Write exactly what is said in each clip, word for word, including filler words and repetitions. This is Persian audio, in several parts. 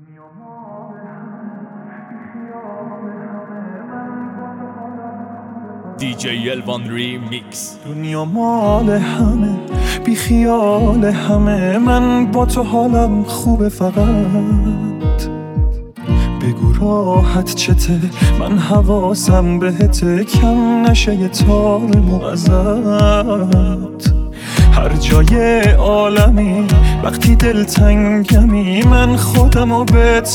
دی جی الوان ریمیکس. دنیا مال همه بی خیال همه، من با تو حالم خوبه فقط بگو راحت چته، من حواسم بهته، کم نشه یه تار موزت. هر جای عالمی وقتی دلتنگمی، من خودمو بهت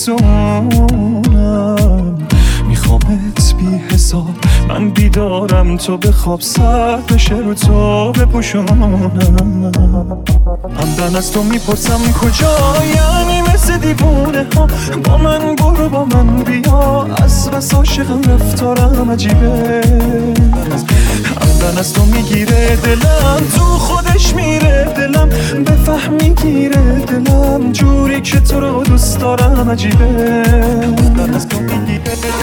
میرسونم. میخوامت بی حساب، من بیدارم تو بخواب، سر بشه رو تو بپوشونم. همدن از تو میپرسم کجا، یعنی مثل دیوونه ها با من برو با من بیا، از بس عاشقم رفتارم عجیبه. همدن از تو میگیره دلم، تو خودش میره دلم، بفهمی گیره دلم، جوری که تو رو دوست دارم عجیبه. همدن از تو میگیره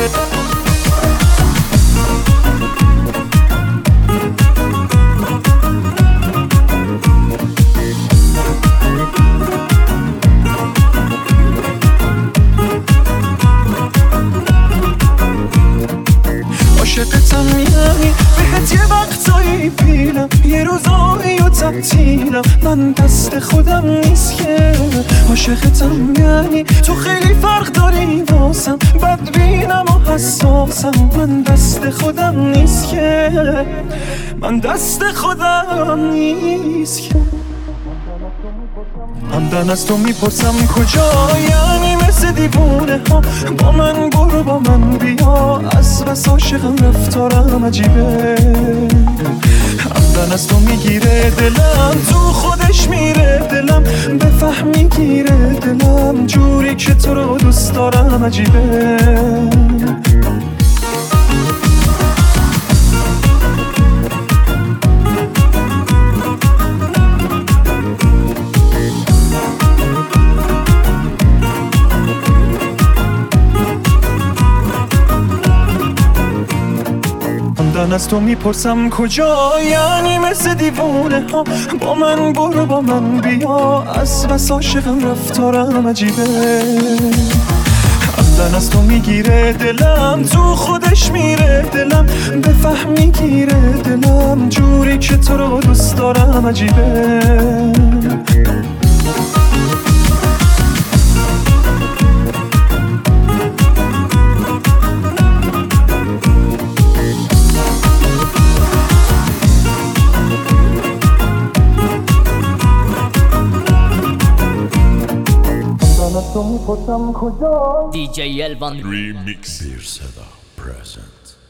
عاشقتم، یعنی بهت یه وقتایی بیلم، یه روزایی و تعطیلم، من دست خودم نیست که. عاشقتم یعنی تو خیلی فرق داری واسم، بدبینم و حساسم، من دست خودم نیست که، من دست خودم نیست که. همدن از تو میپرسم کجا، یعنی مثل دیوونه ها با من برو با من بیا، از بس عاشقم رفتارم عجیبه. همدن از تو میگیره دلم، تو خودش میره دلم، بفهمی گیره دلم، جوری که تو رو دوست دارم عجیبه. همدن از تو میپرسم کجا، یعنی مثل دیوونه ها با من برو با من بیا، از بس عاشقم رفتارم عجیبه. همدن از تو میگیره دلم، تو خودش میره دلم، بفهمی گیره دلم، جوری که تو رو دوست دارم عجیبه. دی جی الوان ریمیکس. صدا پرزنت.